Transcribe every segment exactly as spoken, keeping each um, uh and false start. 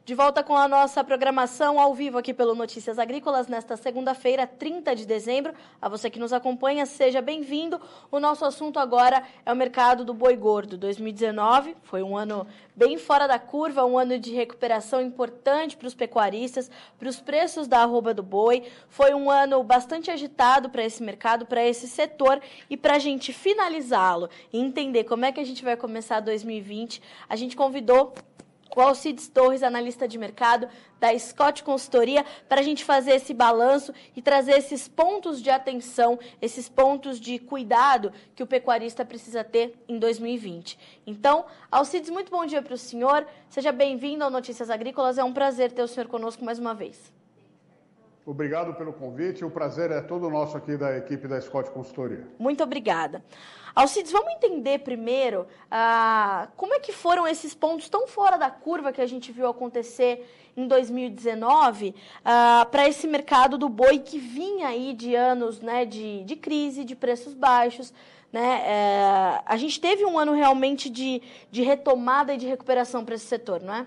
De volta com a nossa programação ao vivo aqui pelo Notícias Agrícolas nesta segunda-feira, trinta de dezembro. A você que nos acompanha, seja bem-vindo. O nosso assunto agora é o mercado do boi gordo. dois mil e dezenove foi um ano bem fora da curva, um ano de recuperação importante para os pecuaristas, para os preços da arroba do boi. Foi um ano bastante agitado para esse mercado, para esse setor. E para a gente finalizá-lo e entender como é que a gente vai começar dois mil e vinte, a gente convidou o Alcides Torres, analista de mercado da Scott Consultoria, para a gente fazer esse balanço e trazer esses pontos de atenção, esses pontos de cuidado que o pecuarista precisa ter em dois mil e vinte. Então, Alcides, muito bom dia para o senhor. Seja bem-vindo ao Notícias Agrícolas. É um prazer ter o senhor conosco mais uma vez. Obrigado pelo convite. O prazer é todo nosso aqui da equipe da Scott Consultoria. Muito obrigada. Alcides, vamos entender primeiro ah, como é que foram esses pontos tão fora da curva que a gente viu acontecer em dois mil e dezenove ah, para esse mercado do boi que vinha aí de anos, né, de, de crise, de preços baixos. Né? É, a gente teve um ano realmente de, de retomada e de recuperação para esse setor, não é?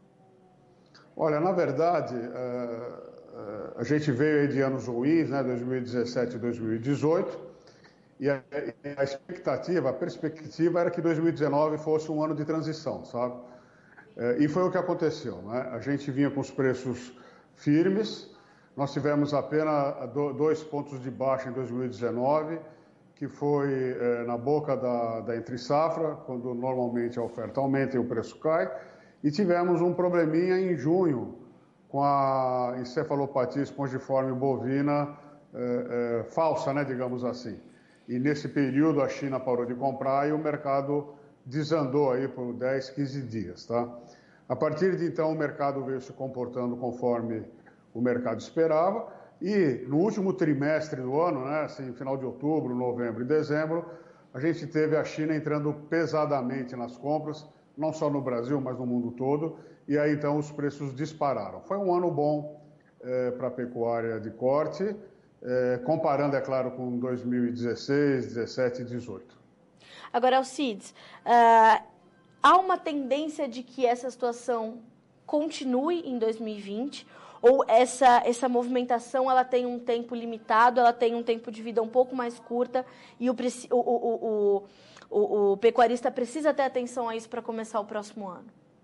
Olha, na verdade, uh, uh, a gente veio aí de anos ruins, né, dois mil e dezessete e dois mil e dezoito, e a, a expectativa, a perspectiva era que dois mil e dezenove fosse um ano de transição, sabe? Uh, e foi o que aconteceu, né? A gente vinha com os preços firmes, nós tivemos apenas dois pontos de baixa em dois mil e dezenove, que foi uh, na boca da, da entre-safra, quando normalmente a oferta aumenta e o preço cai, e tivemos um probleminha em junho com a encefalopatia espongiforme bovina é, é, falsa, né, digamos assim. E nesse período a China parou de comprar e o mercado desandou aí por dez, quinze dias, tá? A partir de então o mercado veio se comportando conforme o mercado esperava e no último trimestre do ano, né, assim, final de outubro, novembro e dezembro, a gente teve a China entrando pesadamente nas compras, não só no Brasil, mas no mundo todo, e aí então os preços dispararam. Foi um ano bom é, para a pecuária de corte, é, comparando, é claro, com dois mil e dezesseis, dezessete e dezoito. Agora, Alcides, uh, há uma tendência de que essa situação continue em dois mil e vinte, ou essa, essa movimentação ela tem um tempo limitado, ela tem um tempo de vida um pouco mais curta, e o, o, o, o O, o pecuarista precisa ter atenção a isso para começar o próximo ano?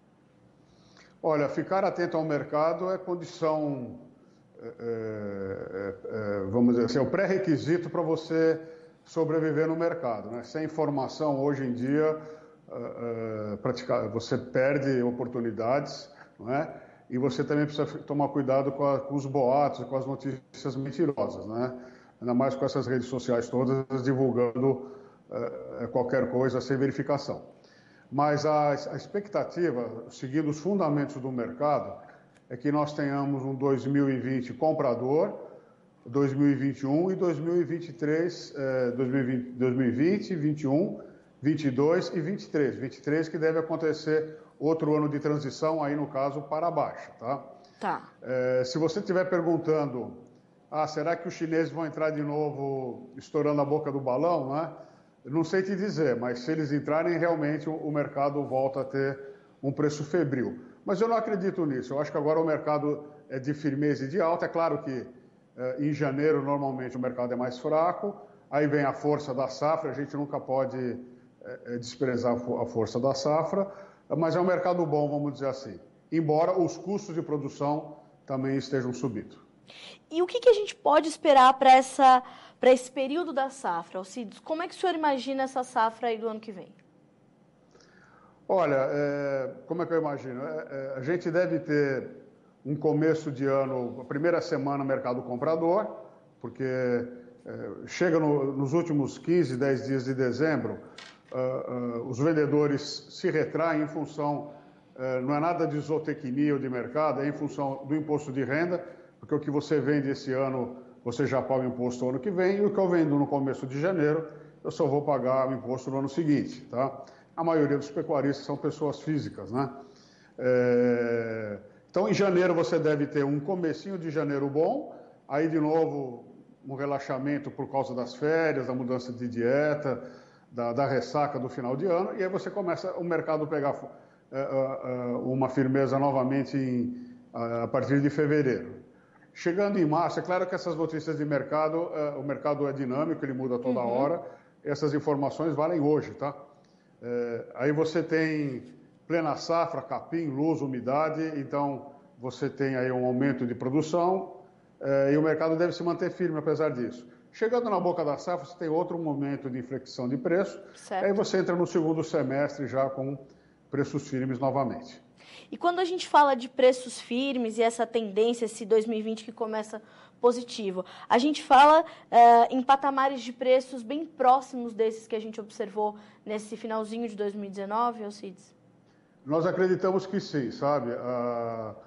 Olha, ficar atento ao mercado é condição, é, é, é, vamos dizer assim, é o pré-requisito para você sobreviver no mercado, né? Sem informação, hoje em dia, é, é, praticar, você perde oportunidades, não é? E você também precisa tomar cuidado com, a, com os boatos, com as notícias mentirosas, né? Ainda mais com essas redes sociais todas divulgando é, qualquer coisa sem verificação. Mas a, a expectativa, seguindo os fundamentos do mercado, é que nós tenhamos um dois mil e vinte comprador, dois mil e vinte e um e dois mil e vinte e três, é, dois mil e vinte, dois mil e vinte, vinte e um, vinte e dois e vinte e três. vinte e três que deve acontecer outro ano de transição, aí no caso para baixo, tá? Tá. É, se você estiver perguntando, ah, será que os chineses vão entrar de novo estourando a boca do balão, né? Não sei te dizer, mas se eles entrarem, realmente o mercado volta a ter um preço febril. Mas eu não acredito nisso. Eu acho que agora o mercado é de firmeza e de alta. É claro que eh, em janeiro, normalmente, o mercado é mais fraco. Aí vem a força da safra. A gente nunca pode eh, desprezar a força da safra. Mas é um mercado bom, vamos dizer assim. Embora os custos de produção também estejam subindo. E o que, que a gente pode esperar para essa... para esse período da safra, Alcides? Como é que o senhor imagina essa safra aí do ano que vem? Olha, é, como é que eu imagino? É, é, a gente deve ter um começo de ano, a primeira semana mercado comprador, porque é, chega no, nos últimos quinze, dez dias de dezembro, uh, uh, os vendedores se retraem em função, uh, não é nada de zootecnia ou de mercado, é em função do imposto de renda, porque o que você vende esse ano você já paga o imposto no ano que vem, e o que eu vendo no começo de janeiro, eu só vou pagar o imposto no ano seguinte, tá? A maioria dos pecuaristas são pessoas físicas, né? É... Então, em janeiro você deve ter um comecinho de janeiro bom, aí de novo um relaxamento por causa das férias, da mudança de dieta, da, da ressaca do final de ano, e aí você começa o mercado pegar uma firmeza novamente em, a partir de fevereiro. Chegando em março, é claro que essas notícias de mercado, o mercado é dinâmico, ele muda toda uhum. hora, essas informações valem hoje, tá? É, aí você tem plena safra, capim, luz, umidade, então você tem aí um aumento de produção é, e o mercado deve se manter firme apesar disso. Chegando na boca da safra, você tem outro momento de inflexão de preço, certo. Aí você entra no segundo semestre já com preços firmes novamente. E quando a gente fala de preços firmes e essa tendência, esse dois mil e vinte que começa positivo, a gente fala uh, em patamares de preços bem próximos desses que a gente observou nesse finalzinho de dois mil e dezenove, Alcides? Nós acreditamos que sim, sabe? A,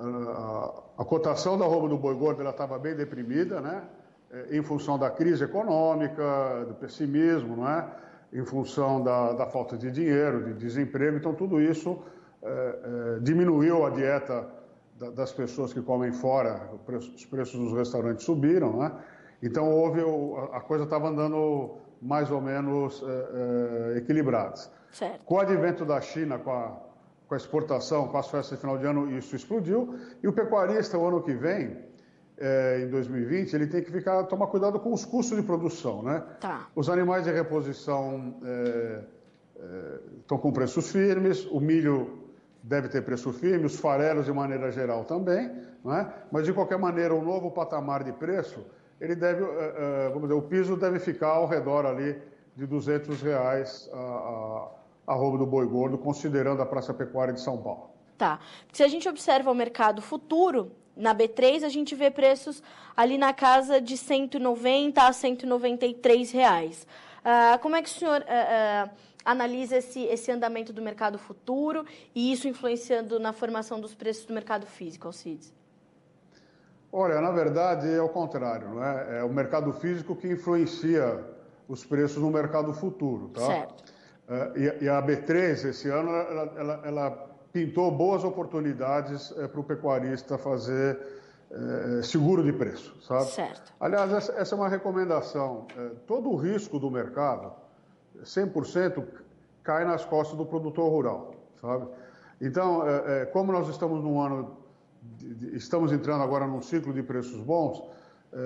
a, a cotação da arroba do boi gordo ela estava bem deprimida, né? Em função da crise econômica, do pessimismo, não é? Em função da, da falta de dinheiro, de desemprego, então tudo isso É, é, diminuiu a dieta da, das pessoas que comem fora, preço, os preços dos restaurantes subiram, né? Então houve, a coisa estava andando mais ou menos é, é, equilibradas. Certo. Com o advento da China, com a, com a exportação, com as festas de final de ano, isso explodiu, e o pecuarista, o ano que vem, é, em dois mil e vinte, ele tem que ficar, tomar cuidado com os custos de produção, né? Tá. Os animais de reposição é, é, estão com preços firmes, o milho deve ter preço firme, os farelos de maneira geral também, não é? Mas de qualquer maneira o novo patamar de preço, ele deve, vamos dizer, o piso deve ficar ao redor ali de duzentos reais a, a, a arroba do boi gordo, considerando a Praça Pecuária de São Paulo. Tá. Se a gente observa o mercado futuro, na B três a gente vê preços ali na casa de cento e noventa a cento e noventa e três reais. Uh, como é que o senhor uh, uh, analisa esse, esse andamento do mercado futuro e isso influenciando na formação dos preços do mercado físico, Alcides? Olha, na verdade é o contrário, não é? É o mercado físico que influencia os preços no mercado futuro, tá? Certo. Uh, e, e a B três, esse ano, ela, ela, ela pintou boas oportunidades uh, para o pecuarista fazer uh, seguro de preço, sabe? Certo. Aliás, essa, essa é uma recomendação. Uh, todo o risco do mercado, cem por cento, cai nas costas do produtor rural, sabe? Então, uh, uh, como nós estamos num ano, de, de, estamos entrando agora num ciclo de preços bons, uh,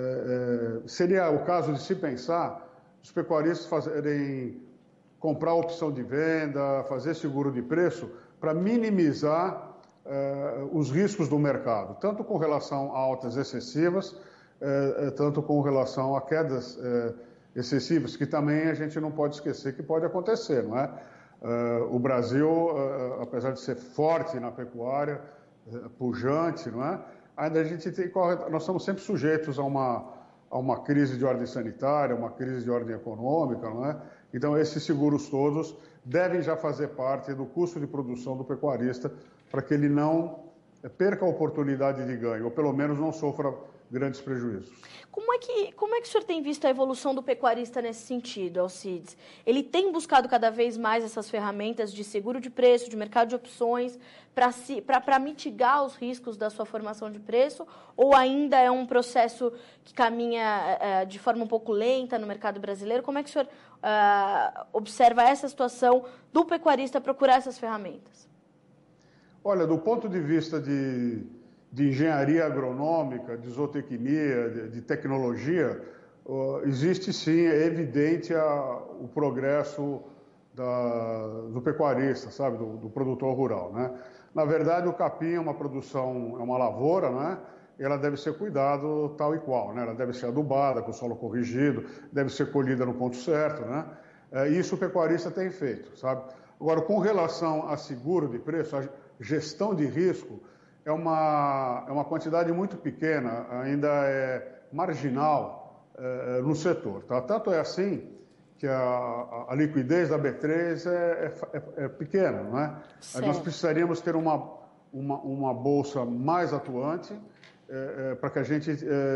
uh, seria o caso de se pensar os pecuaristas fazerem, comprar opção de venda, fazer seguro de preço, para minimizar uh, os riscos do mercado, tanto com relação a altas excessivas, uh, tanto com relação a quedas uh, excessivas, que também a gente não pode esquecer que pode acontecer, não é? Uh, o Brasil, uh, apesar de ser forte na pecuária, uh, pujante, não é? Ainda a gente tem, nós estamos sempre sujeitos a uma, a uma crise de ordem sanitária, uma crise de ordem econômica, não é? Então, esses seguros todos devem já fazer parte do custo de produção do pecuarista para que ele não perca a oportunidade de ganho, ou pelo menos não sofra grandes prejuízos. Como é que, como é que o senhor tem visto a evolução do pecuarista nesse sentido, Alcides? Ele tem buscado cada vez mais essas ferramentas de seguro de preço, de mercado de opções, para si, para mitigar os riscos da sua formação de preço, ou ainda é um processo que caminha uh, de forma um pouco lenta no mercado brasileiro? Como é que o senhor uh, observa essa situação do pecuarista procurar essas ferramentas? Olha, do ponto de vista de... de engenharia agronômica, de zootecnia, de, de tecnologia, uh, existe sim, é evidente a, o progresso da, do pecuarista, sabe, do, do produtor rural, né? Na verdade, o capim é uma produção, é uma lavoura, né? E ela deve ser cuidado tal e qual, né? Ela deve ser adubada, com o solo corrigido, deve ser colhida no ponto certo, né? É, isso o pecuarista tem feito, sabe? Agora, com relação a seguro de preço, a gestão de risco, é uma, é uma quantidade muito pequena, ainda é marginal é, no setor. Tá? Tanto é assim que a, a liquidez da B três é, é, é pequena. Não é? Nós precisaríamos ter uma, uma, uma bolsa mais atuante é, é, para que, a gente,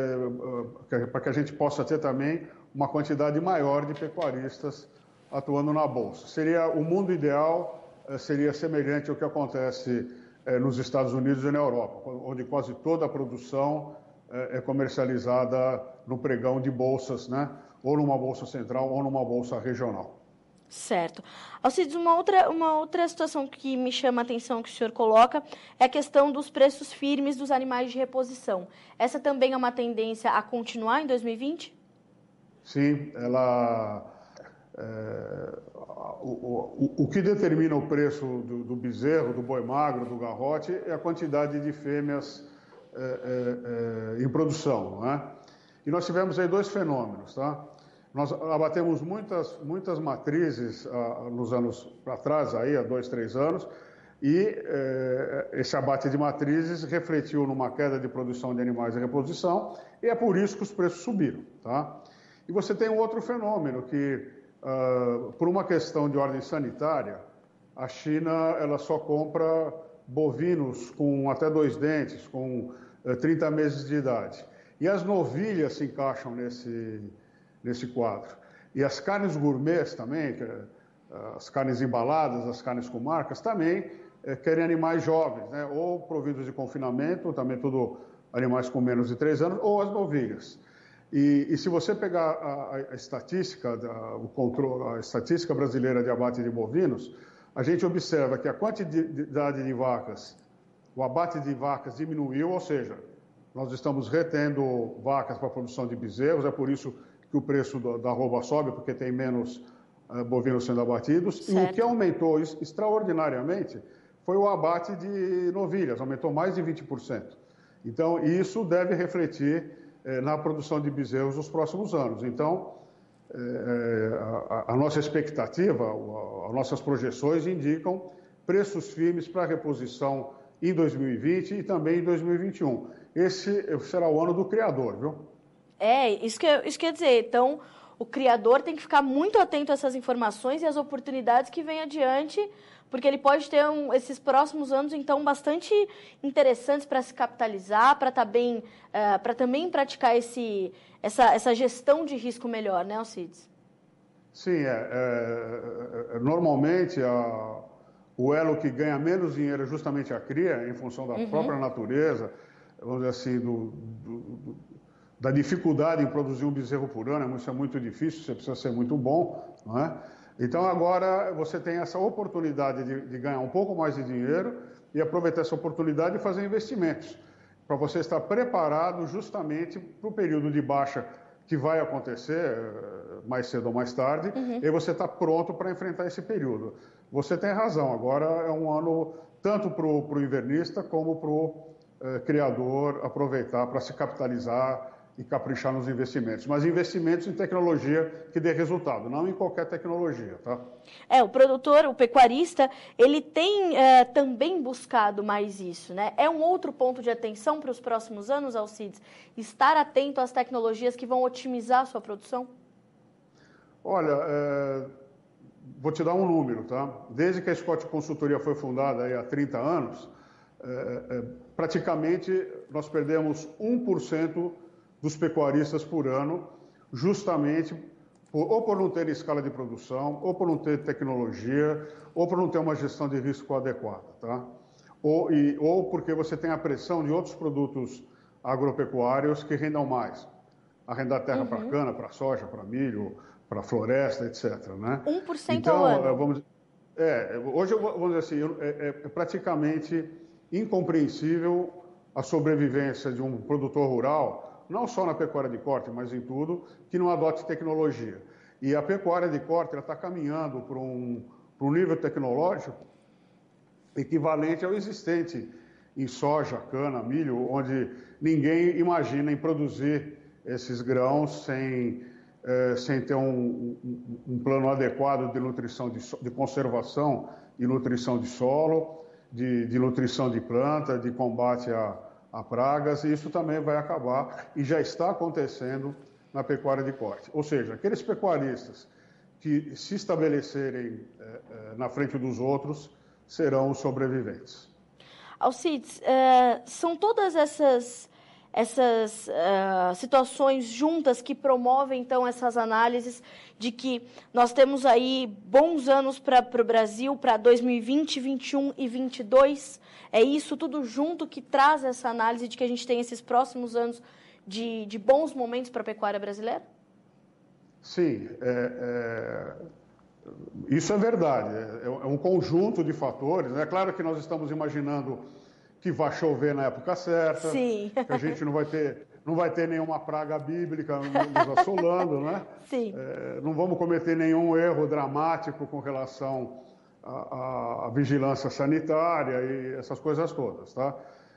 é, para que a gente possa ter também uma quantidade maior de pecuaristas atuando na bolsa. Seria, o mundo ideal é, seria semelhante ao que acontece nos Estados Unidos e na Europa, onde quase toda a produção é comercializada no pregão de bolsas, né? Ou numa bolsa central ou numa bolsa regional. Certo. Alcides, uma outra, uma outra situação que me chama a atenção que o senhor coloca é a questão dos preços firmes dos animais de reposição. Essa também é uma tendência a continuar em dois mil e vinte? Sim, ela... É, o, o, o que determina o preço do, do bezerro, do boi magro, do garrote, é a quantidade de fêmeas é, é, é, em produção, não é? E nós tivemos aí dois fenômenos, tá? Nós abatemos muitas, muitas matrizes ah, nos anos atrás, aí, há dois, três anos, e eh, esse abate de matrizes refletiu numa queda de produção de animais de reposição, e é por isso que os preços subiram. Tá? E você tem um outro fenômeno, que ah, por uma questão de ordem sanitária, a China ela só compra bovinos com até dois dentes, com eh, trinta meses de idade. E as novilhas se encaixam nesse... nesse quadro. E as carnes gourmets também, as carnes embaladas, as carnes com marcas, também é, querem animais jovens, né? Ou providos de confinamento, também tudo animais com menos de três anos, ou as novilhas. E, e se você pegar a, a estatística, da, o controle, a estatística brasileira de abate de bovinos, a gente observa que a quantidade de vacas, o abate de vacas diminuiu, ou seja, nós estamos retendo vacas para a produção de bezerros, é por isso que o preço da arroba sobe, porque tem menos uh, bovinos sendo abatidos. Certo. E o que aumentou extraordinariamente foi o abate de novilhas, aumentou mais de vinte por cento. Então, isso deve refletir eh, na produção de bezerros nos próximos anos. Então, eh, a, a nossa expectativa, a, as nossas projeções indicam preços firmes para reposição em dois mil e vinte e também em dois mil e vinte e um. Esse será o ano do criador, viu? É, isso, que, isso quer dizer, então, o criador tem que ficar muito atento a essas informações e às oportunidades que vêm adiante, porque ele pode ter um, esses próximos anos, então, bastante interessantes para se capitalizar, para tá bem, uh, para também praticar esse, essa, essa gestão de risco melhor, né, Alcides? Sim, é, é, é, normalmente a, o elo que ganha menos dinheiro é justamente a cria, em função da uhum. própria natureza, vamos dizer assim, do, do, do da dificuldade em produzir um bezerro por ano, isso é muito difícil, você precisa ser muito bom, não é? Então agora você tem essa oportunidade de, de ganhar um pouco mais de dinheiro e aproveitar essa oportunidade e fazer investimentos, para você estar preparado justamente para o período de baixa que vai acontecer mais cedo ou mais tarde, uhum. e você está pronto para enfrentar esse período. Você tem razão, agora é um ano tanto para o invernista como para o eh, criador aproveitar para se capitalizar e caprichar nos investimentos, mas investimentos em tecnologia que dê resultado, não em qualquer tecnologia, tá? É, o produtor, o pecuarista, ele tem é, também buscado mais isso, né? É um outro ponto de atenção para os próximos anos, Alcides, estar atento às tecnologias que vão otimizar a sua produção? Olha, é... vou te dar um número, tá? Desde que a Scott Consultoria foi fundada aí há trinta anos, é, é, praticamente nós perdemos um por cento dos pecuaristas por ano, justamente por, ou por não ter escala de produção, ou por não ter tecnologia, ou por não ter uma gestão de risco adequada, tá? Ou, e, ou porque você tem a pressão de outros produtos agropecuários que rendam mais. Arrendar terra uhum. para cana, para soja, para milho, para floresta, etcétera. Né? um por cento então, ao ano. Vamos, é, hoje, vamos dizer assim, é, é praticamente incompreensível a sobrevivência de um produtor rural, não só na pecuária de corte, mas em tudo, que não adote tecnologia. E a pecuária de corte está caminhando para um, para um nível tecnológico equivalente ao existente em soja, cana, milho, onde ninguém imagina em produzir esses grãos sem, eh, sem ter um, um, um plano adequado de nutrição, de, de conservação e nutrição de solo, de, de nutrição de planta, de combate a a pragas, e isso também vai acabar, e já está acontecendo na pecuária de corte. Ou seja, aqueles pecuaristas que se estabelecerem eh, eh, na frente dos outros serão os sobreviventes. Alcides, uh, são todas essas, essas uh, situações juntas que promovem, então, essas análises de que nós temos aí bons anos para o Brasil, para dois mil e vinte, vinte e um e vinte e dois. É isso tudo junto que traz essa análise de que a gente tem esses próximos anos de, de bons momentos para a pecuária brasileira? Sim. É, é, Isso é verdade, é, é um conjunto de fatores. É claro que nós estamos imaginando que vai chover na época certa, Sim. que a gente não vai ter, não vai ter nenhuma praga bíblica nos assolando, né? Sim. É, não vamos cometer nenhum erro dramático com relação à, à vigilância sanitária e essas coisas todas, tá?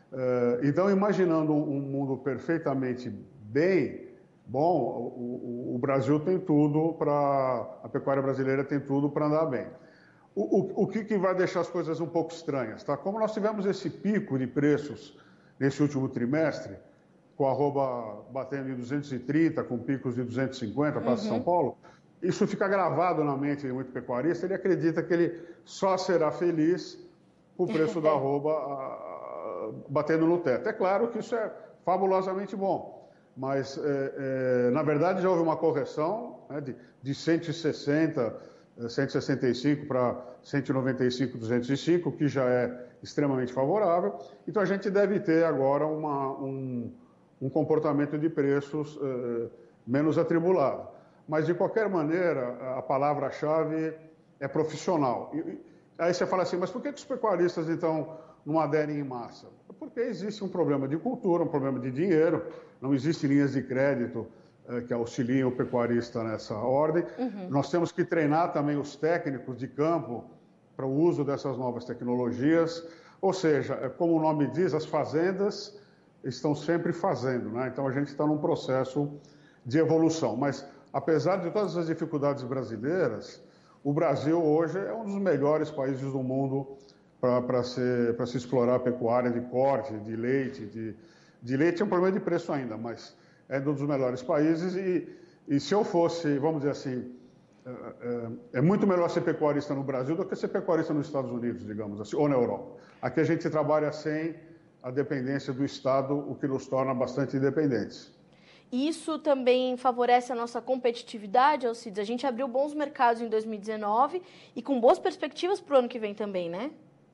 É, então, imaginando um mundo perfeitamente bem, bom, o, o, o Brasil tem tudo para, a pecuária brasileira tem tudo para andar bem. O, o, o que, que vai deixar as coisas um pouco estranhas, tá? Como nós tivemos esse pico de preços nesse último trimestre, com a arroba batendo em duzentos e trinta, com picos de duzentos e cinquenta para uhum. São Paulo, isso fica gravado na mente de muito pecuarista, ele acredita que ele só será feliz com o preço da arroba a, a, batendo no teto. É claro que isso é fabulosamente bom, mas, é, é, na verdade, já houve uma correção, né, de, de cento e sessenta, cento e sessenta e cinco para cento e noventa e cinco, duzentos e cinco, que já é extremamente favorável. Então, a gente deve ter agora uma, um, um comportamento de preços eh, menos atribulado. Mas, de qualquer maneira, a palavra-chave é profissional. E, aí você fala assim, mas por que os pecuaristas, então, não aderem em massa? Porque existe um problema de cultura, um problema de dinheiro, não existem linhas de crédito que auxiliem o pecuarista nessa ordem. Uhum. Nós temos que treinar também os técnicos de campo para o uso dessas novas tecnologias. Ou seja, como o nome diz, as fazendas estão sempre fazendo, né? Então a gente está num processo de evolução. Mas, apesar de todas as dificuldades brasileiras, o Brasil hoje é um dos melhores países do mundo para se, para se explorar a pecuária de corte, de leite. De, de leite é um problema de preço ainda, mas é um dos melhores países e, e se eu fosse, vamos dizer assim, é, é, é muito melhor ser pecuarista no Brasil do que ser pecuarista nos Estados Unidos, digamos assim, ou na Europa. Aqui a gente trabalha sem a dependência do Estado, o que nos torna bastante independentes. Isso também favorece a nossa competitividade, Alcides? A gente abriu bons mercados em dois mil e dezenove e com boas perspectivas para o ano que vem também, né?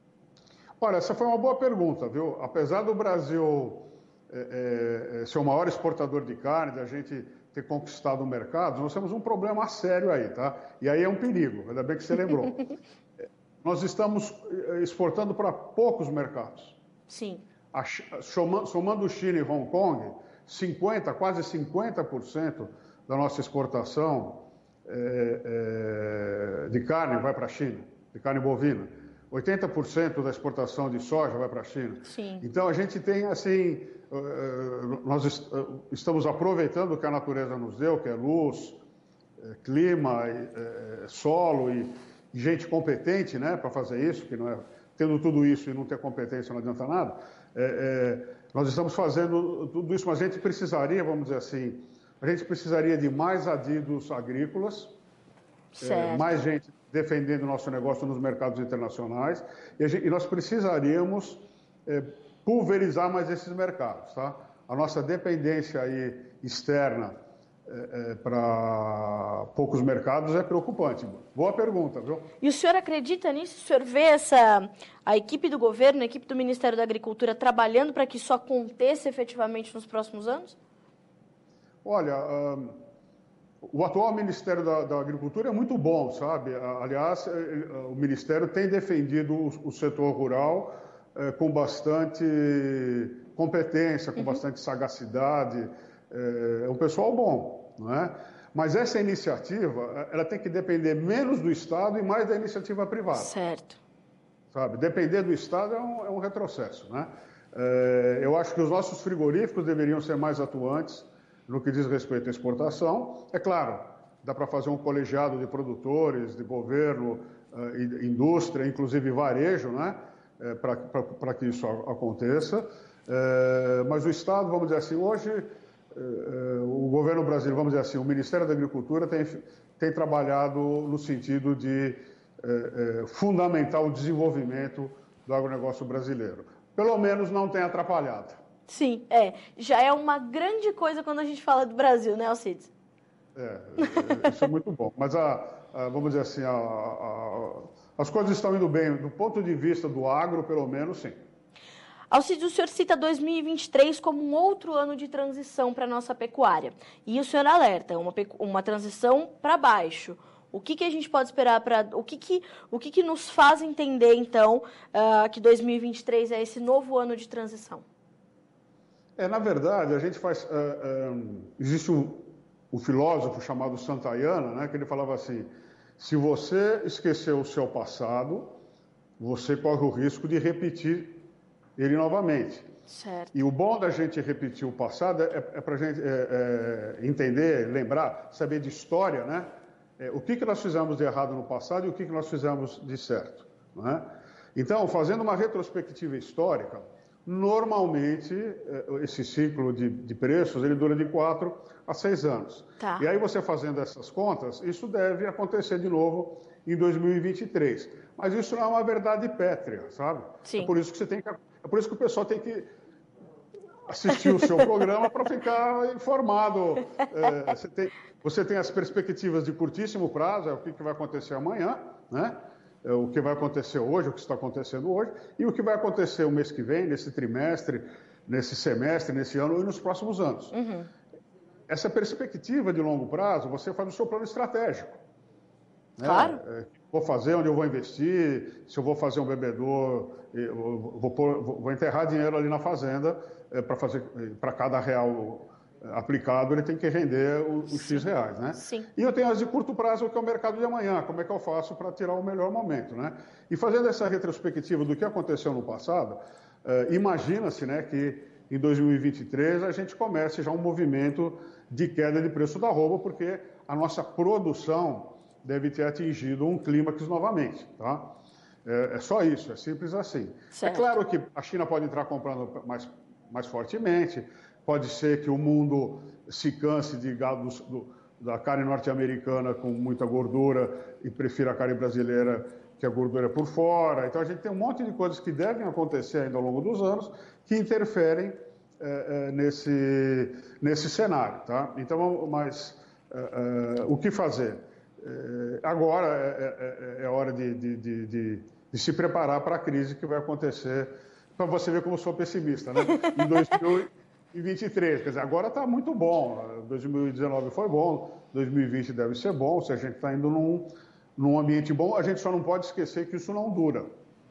Olha, essa foi uma boa pergunta, viu? Apesar do Brasil é, é, ser o maior exportador de carne, da gente ter conquistado o mercado, nós temos um problema sério aí, tá? E aí é um perigo, ainda bem que você lembrou. Nós estamos exportando para poucos mercados. Sim. A, somando China e Hong Kong, cinquenta, quase cinquenta por cento da nossa exportação é, é, de carne vai para a China, de carne bovina. oitenta por cento da exportação de soja vai para a China. Sim. Então, a gente tem, assim, nós estamos aproveitando o que a natureza nos deu, que é luz, clima, solo e gente competente, né, para fazer isso, que não é, tendo tudo isso e não ter competência não adianta nada. É, é, nós estamos fazendo tudo isso, mas a gente precisaria, vamos dizer assim, a gente precisaria de mais adidos agrícolas, é, mais gente defendendo o nosso negócio nos mercados internacionais, e, a gente, e nós precisaríamos é, pulverizar mais esses mercados, tá? A nossa dependência aí externa é, é, para poucos mercados é preocupante. Boa pergunta, viu? E o senhor acredita nisso? O senhor vê essa, a equipe do governo, a equipe do Ministério da Agricultura trabalhando para que isso aconteça efetivamente nos próximos anos? Olha, um, o atual Ministério da, da Agricultura é muito bom, sabe? Aliás, o Ministério tem defendido o, o setor rural é, com bastante competência, com uhum. bastante sagacidade. É, é um pessoal bom, não é? Mas essa iniciativa, ela tem que depender menos do Estado e mais da iniciativa privada. Certo. Sabe? Depender do Estado é um, é um retrocesso, né? É, eu acho que os nossos frigoríficos deveriam ser mais atuantes no que diz respeito à exportação. É claro, dá para fazer um colegiado de produtores, de governo, uh, indústria, inclusive varejo, né? É, para que isso aconteça. É, mas o Estado, vamos dizer assim, hoje, é, o governo brasileiro, vamos dizer assim, o Ministério da Agricultura tem, tem trabalhado no sentido de é, é, fundamentar o desenvolvimento do agronegócio brasileiro. Pelo menos não tem atrapalhado. Sim, é. Já é uma grande coisa quando a gente fala do Brasil, né, Alcides? É, isso é muito bom. Mas, a, a, vamos dizer assim, a, a, as coisas estão indo bem. Do ponto de vista do agro, pelo menos, sim. Alcides, o senhor cita dois mil e vinte e três como um outro ano de transição para a nossa pecuária. E o senhor alerta, uma, uma transição para baixo. O que, que a gente pode esperar para... O, que, que, o que, que nos faz entender, então, uh, que dois mil e vinte e três é esse novo ano de transição? É, na verdade, a gente faz... Uh, uh, existe um, um filósofo chamado Santayana, né, que ele falava assim, se você esqueceu o seu passado, você corre o risco de repetir ele novamente. Certo. E o bom da gente repetir o passado é, é para a gente é, é, entender, lembrar, saber de história, né? É, o que, que nós fizemos de errado no passado e o que, que nós fizemos de certo. Não é? Então, fazendo uma retrospectiva histórica, normalmente é, esse ciclo de, de preços ele dura de quatro a seis anos. Tá. E aí você fazendo essas contas, isso deve acontecer de novo em dois mil e vinte e três. Mas isso não é uma verdade pétrea, sabe? Sim. É por isso que você tem que, é por isso que o pessoal tem que assistir o seu programa para ficar informado. É, você, tem, você tem as perspectivas de curtíssimo prazo, é o que, que vai acontecer amanhã, né? É o que vai acontecer hoje, o que está acontecendo hoje, e o que vai acontecer o mês que vem, nesse trimestre, nesse semestre, nesse ano e nos próximos anos. Uhum. Essa perspectiva de longo prazo, você faz o seu plano estratégico. Né? Claro. É, vou fazer, onde eu vou investir, se eu vou fazer um bebedouro, eu vou, pôr, vou enterrar dinheiro ali na fazenda, é, para fazer, para cada real aplicado, ele tem que render os X reais, né? Sim. E eu tenho as de curto prazo, que é o mercado de amanhã, como é que eu faço para tirar o melhor momento, né? E fazendo essa retrospectiva do que aconteceu no passado, é, imagina-se, né, que em dois mil e vinte e três a gente comece já um movimento de queda de preço da arroba, porque a nossa produção deve ter atingido um clímax novamente, tá? É, é só isso, é simples assim. Certo. É claro que a China pode entrar comprando mais, mais fortemente, pode ser que o mundo se canse de gado do, da carne norte-americana com muita gordura e prefira a carne brasileira, que a gordura é por fora. Então a gente tem um monte de coisas que devem acontecer ainda ao longo dos anos que interferem é, é, nesse, nesse cenário, tá? Então, mas é, é, o que fazer? É, agora é, é, é hora de, de, de, de, de se preparar para a crise que vai acontecer, para você ver como eu sou pessimista, né? Em dois mil e vinte e três, quer dizer, agora está muito bom, dois mil e dezenove foi bom, dois mil e vinte deve ser bom, se a gente está indo num, num ambiente bom, a gente só não pode esquecer que isso não dura.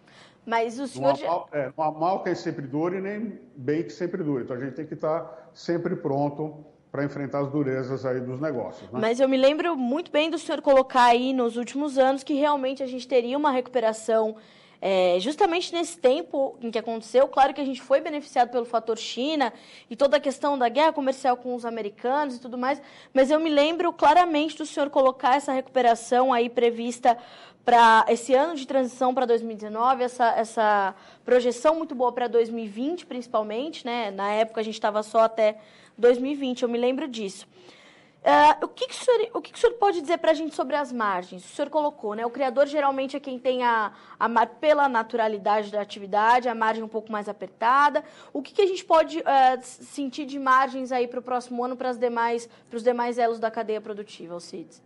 Mas o senhor... Não há mal, é, não há mal que sempre dure, nem bem que sempre dure, então a gente tem que estar sempre pronto para enfrentar as durezas aí dos negócios. Né? Mas eu me lembro muito bem do senhor colocar aí nos últimos anos que realmente a gente teria uma recuperação é, justamente nesse tempo em que aconteceu. Claro que a gente foi beneficiado pelo fator China e toda a questão da guerra comercial com os americanos e tudo mais, mas eu me lembro claramente do senhor colocar essa recuperação aí prevista para esse ano de transição para dois mil e dezenove, essa, essa projeção muito boa para dois mil e vinte, principalmente, né? Na época a gente estava só até dois mil e vinte, eu me lembro disso. Uh, o que, que, o senhor, o que, que o senhor pode dizer para a gente sobre as margens? O senhor colocou, né? O criador geralmente é quem tem a, a pela naturalidade da atividade, a margem um pouco mais apertada. O que, que a gente pode uh, sentir de margens aí para o próximo ano para os demais, demais elos da cadeia produtiva, Alcides?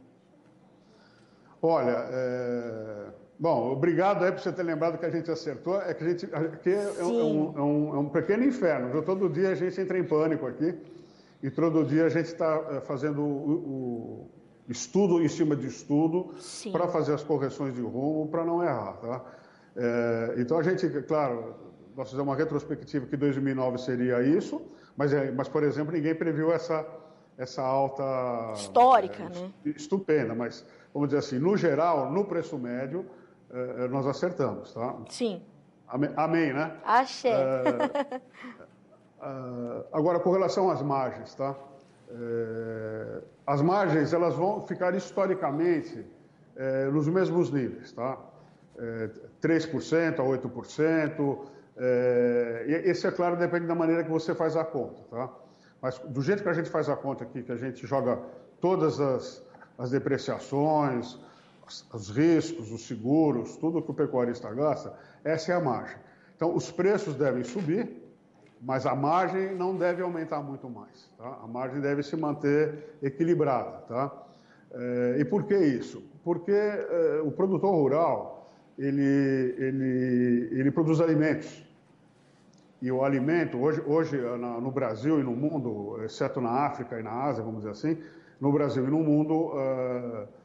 Olha, é... bom, obrigado aí por você ter lembrado que a gente acertou. É que a gente aqui é, é, um, é, um, é um pequeno inferno, viu? Todo dia a gente entra em pânico aqui e todo dia a gente está fazendo o, o estudo em cima de estudo para fazer as correções de rumo, para não errar, tá? É, então a gente, claro, nós fizemos uma retrospectiva que dois mil e nove seria isso, mas, é, mas por exemplo, ninguém previu essa, essa alta... Histórica, é, né? Estupenda, mas... Vamos dizer assim, no geral, no preço médio, eh, nós acertamos, tá? Sim. Amém, amém né? Axé. Eh, eh, agora, com relação às margens, tá? Eh, as margens, elas vão ficar historicamente eh, nos mesmos níveis, tá? Eh, três por cento a oito por cento, eh, e esse, é claro, depende da maneira que você faz a conta, tá? Mas do jeito que a gente faz a conta aqui, que a gente joga todas as... as depreciações, os riscos, os seguros, tudo que o pecuarista gasta, essa é a margem. Então, os preços devem subir, mas a margem não deve aumentar muito mais, tá? A margem deve se manter equilibrada, tá? É, e por que isso? Porque é, o produtor rural, ele, ele, ele produz alimentos. E o alimento, hoje, hoje no Brasil e no mundo, exceto na África e na Ásia, vamos dizer assim, no Brasil e no mundo,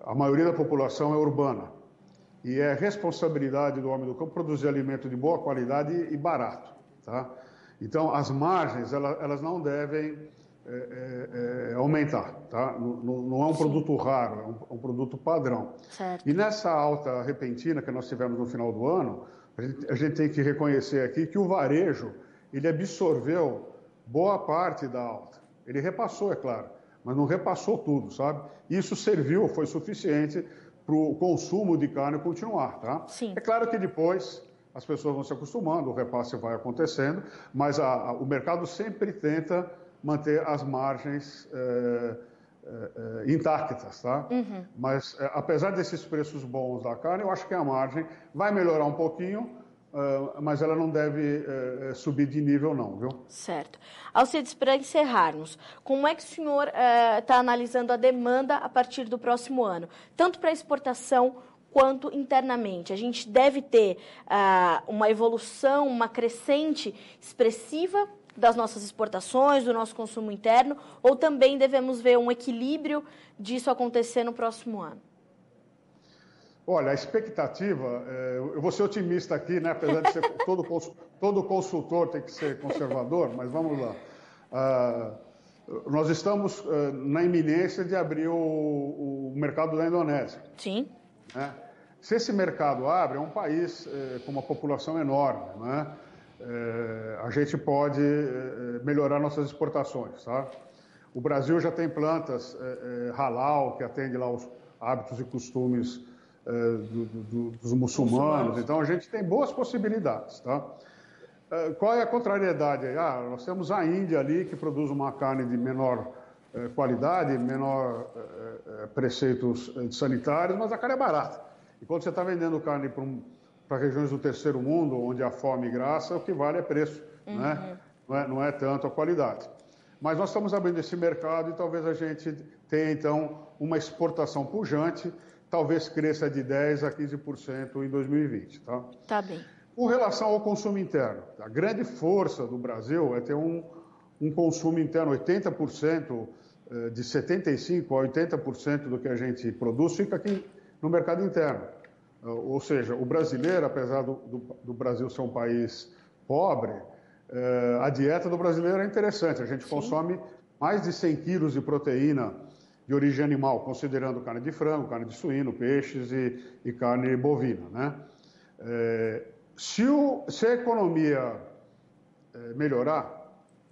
a maioria da população é urbana. E é responsabilidade do homem do campo produzir alimento de boa qualidade e barato. Tá? Então, as margens, elas, elas não devem é, é, é, aumentar. Tá? Não, não é um Sim. produto raro, é um, é um produto padrão. Certo. E nessa alta repentina que nós tivemos no final do ano, a gente, a gente tem que reconhecer aqui que o varejo, ele absorveu boa parte da alta. Ele repassou, é claro, mas não repassou tudo, sabe? Isso serviu, foi suficiente para o consumo de carne continuar, tá? Sim. É claro que depois as pessoas vão se acostumando, o repasse vai acontecendo, mas a, a, o mercado sempre tenta manter as margens é, é, intactas, tá? Uhum. Mas é, apesar desses preços bons da carne, eu acho que a margem vai melhorar um pouquinho, Uh, mas ela não deve uh, subir de nível não, viu? Certo. Alcides, para encerrarmos, como é que o senhor está uh, analisando a demanda a partir do próximo ano? Tanto para exportação quanto internamente. A gente deve ter uh, uma evolução, uma crescente expressiva das nossas exportações, do nosso consumo interno, ou também devemos ver um equilíbrio disso acontecer no próximo ano? Olha, a expectativa, eu vou ser otimista aqui, né? Apesar de ser todo, todo consultor tem que ser conservador, mas vamos lá. Uh, nós estamos uh, na iminência de abrir o, o mercado da Indonésia. Sim. Né? Se esse mercado abre, é um país eh, com uma população enorme, né? Eh, a gente pode eh, melhorar nossas exportações, tá? O Brasil já tem plantas eh, eh, halal, que atende lá os hábitos e costumes Do, do, dos muçulmanos. muçulmanos, então a gente tem boas possibilidades, tá? Uh, qual é a contrariedade? Ah, nós temos a Índia ali que produz uma carne de menor uh, qualidade, menor uh, uh, preceitos uh, sanitários, mas a carne é barata. E quando você está vendendo carne para um, para regiões do terceiro mundo, onde a fome graça, o que vale é preço, uhum. né? Não é, não é tanto a qualidade. Mas nós estamos abrindo esse mercado e talvez a gente tenha então uma exportação pujante. Talvez cresça de dez por cento a quinze por cento em dois mil e vinte, tá? Tá bem. Com relação ao consumo interno, a grande força do Brasil é ter um, um consumo interno, oitenta por cento, de setenta e cinco por cento a oitenta por cento do que a gente produz fica aqui no mercado interno. Ou seja, o brasileiro, apesar do, do, do Brasil ser um país pobre, a dieta do brasileiro é interessante. A gente Sim. consome mais de cem quilos de proteína de origem animal, considerando carne de frango, carne de suíno, peixes e, e carne bovina, né? É, se, o, se a economia é, melhorar,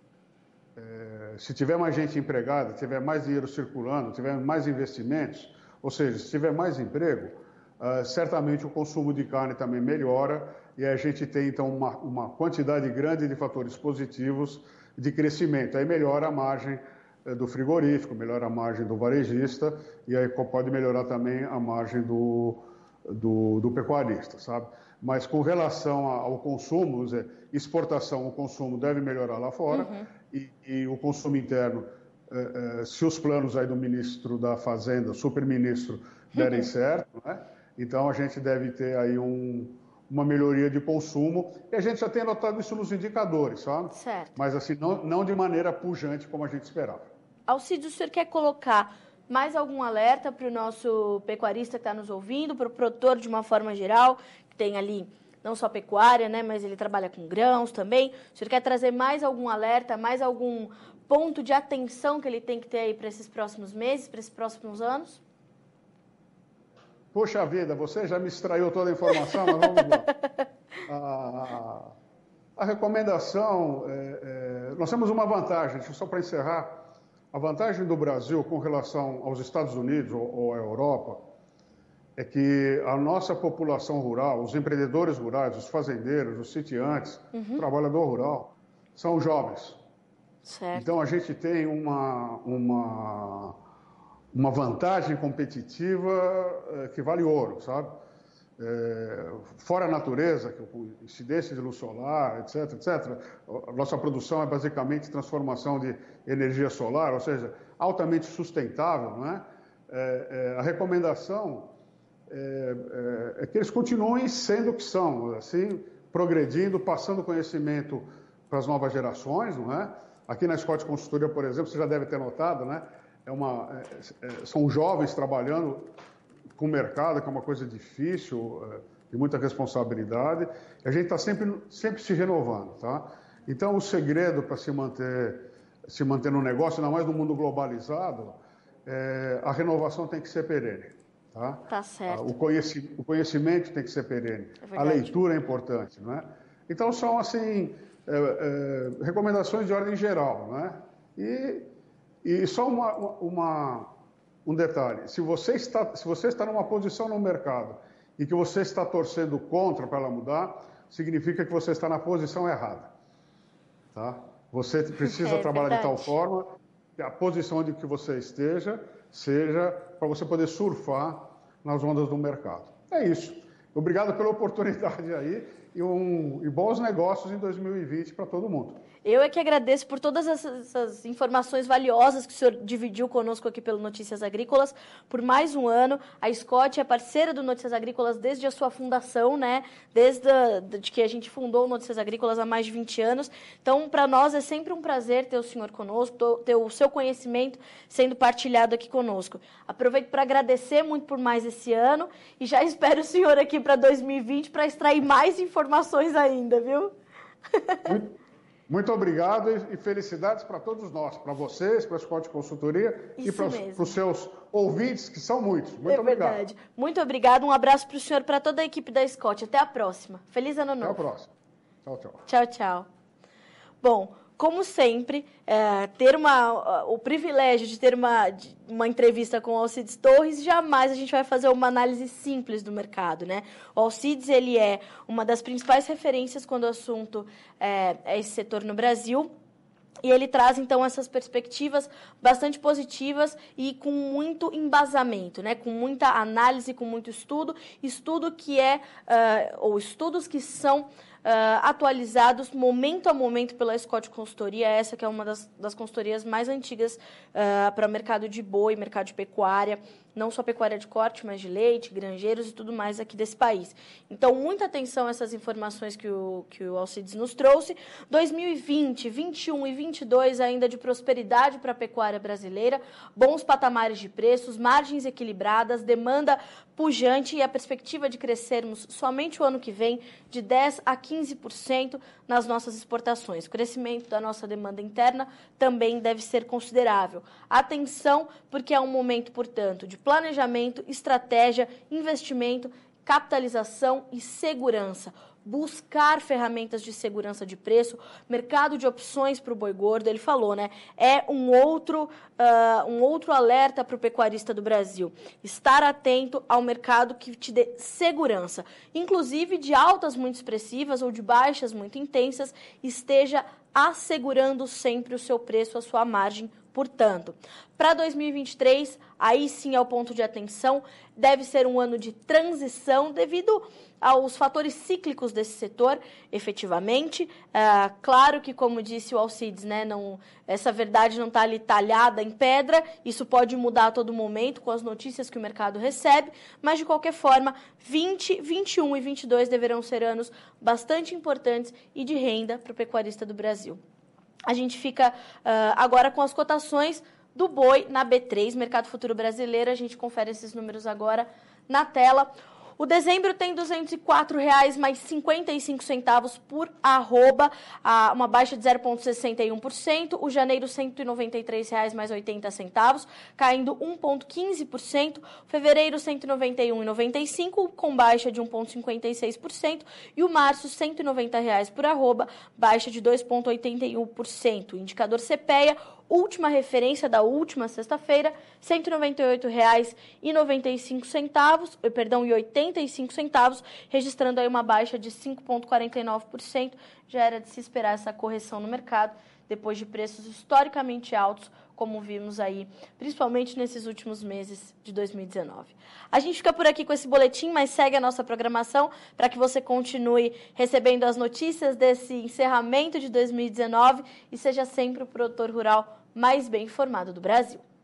é, se tiver mais gente empregada, tiver mais dinheiro circulando, tiver mais investimentos, ou seja, se tiver mais emprego, uh, certamente o consumo de carne também melhora e a gente tem, então, uma, uma quantidade grande de fatores positivos de crescimento. Aí melhora a margem do frigorífico, melhora a margem do varejista e aí pode melhorar também a margem do, do, do pecuarista, sabe? Mas com relação ao consumo, vamos dizer, exportação, o consumo deve melhorar lá fora uhum. e, e o consumo interno, eh, eh, se os planos aí do ministro da Fazenda, super-ministro, derem uhum. certo, né? Então a gente deve ter aí um, uma melhoria de consumo e a gente já tem notado isso nos indicadores, sabe? Certo. Mas assim, não, não de maneira pujante como a gente esperava. Alcides, o senhor quer colocar mais algum alerta para o nosso pecuarista que está nos ouvindo, para o produtor de uma forma geral, que tem ali não só pecuária, né, mas ele trabalha com grãos também? O senhor quer trazer mais algum alerta, mais algum ponto de atenção que ele tem que ter aí para esses próximos meses, para esses próximos anos? Poxa vida, você já me extraiu toda a informação, mas vamos lá. A, a recomendação, é, é, nós temos uma vantagem, só para encerrar. A vantagem do Brasil com relação aos Estados Unidos ou, ou à Europa é que a nossa população rural, os empreendedores rurais, os fazendeiros, os sitiantes, uhum. o trabalhador rural, são jovens. Certo. Então a gente tem uma, uma, uma vantagem competitiva é, que vale ouro, sabe? É, fora a natureza, com incidência de luz solar, etc, etcétera, a nossa produção é basicamente transformação de energia solar, ou seja, altamente sustentável, não é? É, é, a recomendação é, é, é que eles continuem sendo o que são, assim, progredindo, passando conhecimento para as novas gerações, não é? Aqui na Scott Consultoria, por exemplo, você já deve ter notado, né? É uma, é, é, são jovens trabalhando com o mercado, que é uma coisa difícil, de muita responsabilidade. A gente está sempre, sempre se renovando, tá? Então, o segredo para se manter, se manter no negócio, ainda mais no mundo globalizado, é, a renovação tem que ser perene, tá? Tá certo. O, conheci, o conhecimento tem que ser perene. É a leitura é importante, não é? Então, são, assim, é, é, recomendações de ordem geral, não é? E, e só uma, uma, um detalhe. Se você, está, se você está numa posição no mercado e que você está torcendo contra para ela mudar, significa que você está na posição errada. Tá? Você precisa é, trabalhar verdade. de tal forma que a posição onde que você esteja seja para você poder surfar nas ondas do mercado. É isso. Obrigado pela oportunidade aí e, um, e bons negócios em dois mil e vinte para todo mundo. Eu é que agradeço por todas essas, essas informações valiosas que o senhor dividiu conosco aqui pelo Notícias Agrícolas por mais um ano. A Scott é parceira do Notícias Agrícolas desde a sua fundação, né? Desde a, de que a gente fundou o Notícias Agrícolas há mais de vinte anos. Então, para nós é sempre um prazer ter o senhor conosco, ter o seu conhecimento sendo partilhado aqui conosco. Aproveito para agradecer muito por mais esse ano e já espero o senhor aqui para dois mil e vinte para extrair mais informações ainda, viu? Muito. Muito obrigado e felicidades para todos nós, para vocês, para a Scott Consultoria Isso e para os, para os seus ouvintes, que são muitos. Muito é obrigado. Verdade. Muito obrigado. Um abraço para o senhor, para toda a equipe da Scott. Até a próxima. Feliz ano novo. Até a próxima. Tchau, tchau. Tchau, tchau. Bom, como sempre, é, ter uma, o privilégio de ter uma, de, uma entrevista com o Alcides Torres, jamais a gente vai fazer uma análise simples do mercado, né? O Alcides, ele é uma das principais referências quando o assunto é, é esse setor no Brasil. E ele traz, então, essas perspectivas bastante positivas e com muito embasamento, né? Com muita análise, com muito estudo. Estudo que é, uh, ou estudos que são Uh, atualizados momento a momento pela Scott Consultoria, essa que é uma das, das consultorias mais antigas uh, para o mercado de boi, mercado de pecuária, não só pecuária de corte, mas de leite, granjeiros e tudo mais aqui desse país. Então, muita atenção a essas informações que o, que o Alcides nos trouxe. dois mil e vinte, vinte e um e vinte e dois ainda de prosperidade para a pecuária brasileira, bons patamares de preços, margens equilibradas, demanda pujante e a perspectiva de crescermos somente o ano que vem de dez a quinze por cento nas nossas exportações. O crescimento da nossa demanda interna também deve ser considerável. Atenção, porque é um momento, portanto, de planejamento, estratégia, investimento, capitalização e segurança. Buscar ferramentas de segurança de preço, mercado de opções para o boi gordo, ele falou, né? É um outro, uh, um outro alerta para o pecuarista do Brasil. Estar atento ao mercado que te dê segurança, inclusive de altas muito expressivas ou de baixas muito intensas, esteja assegurando sempre o seu preço, a sua margem. Portanto, para dois mil e vinte e três, aí sim é o ponto de atenção, deve ser um ano de transição devido aos fatores cíclicos desse setor, efetivamente. É, claro que, como disse o Alcides, né, não, essa verdade não está ali talhada em pedra, isso pode mudar a todo momento com as notícias que o mercado recebe, mas, de qualquer forma, vinte, vinte e um e vinte e dois deverão ser anos bastante importantes e de renda para o pecuarista do Brasil. A gente fica uh, agora com as cotações do boi na B três, Mercado Futuro Brasileiro. A gente confere esses números agora na tela. O dezembro tem duzentos e quatro reais mais cinquenta e cinco centavos por arroba, uma baixa de zero vírgula sessenta e um por cento. O janeiro, cento e noventa e três reais mais oitenta centavos, caindo um vírgula quinze por cento. Fevereiro, cento e noventa e um reais e noventa e cinco centavos, com baixa de um vírgula cinquenta e seis por cento. E o março, cento e noventa reais por arroba, baixa de dois vírgula oitenta e um por cento. O indicador CPEA, última referência da última sexta-feira, cento e noventa e oito reais e noventa e cinco centavos, perdão, e oitenta e cinco centavos, registrando aí uma baixa de cinco vírgula quarenta e nove por cento. Já era de se esperar essa correção no mercado, depois de preços historicamente altos, como vimos aí, principalmente nesses últimos meses de dois mil e dezenove. A gente fica por aqui com esse boletim, mas segue a nossa programação para que você continue recebendo as notícias desse encerramento de dois mil e dezenove e seja sempre o produtor rural mais bem informado do Brasil.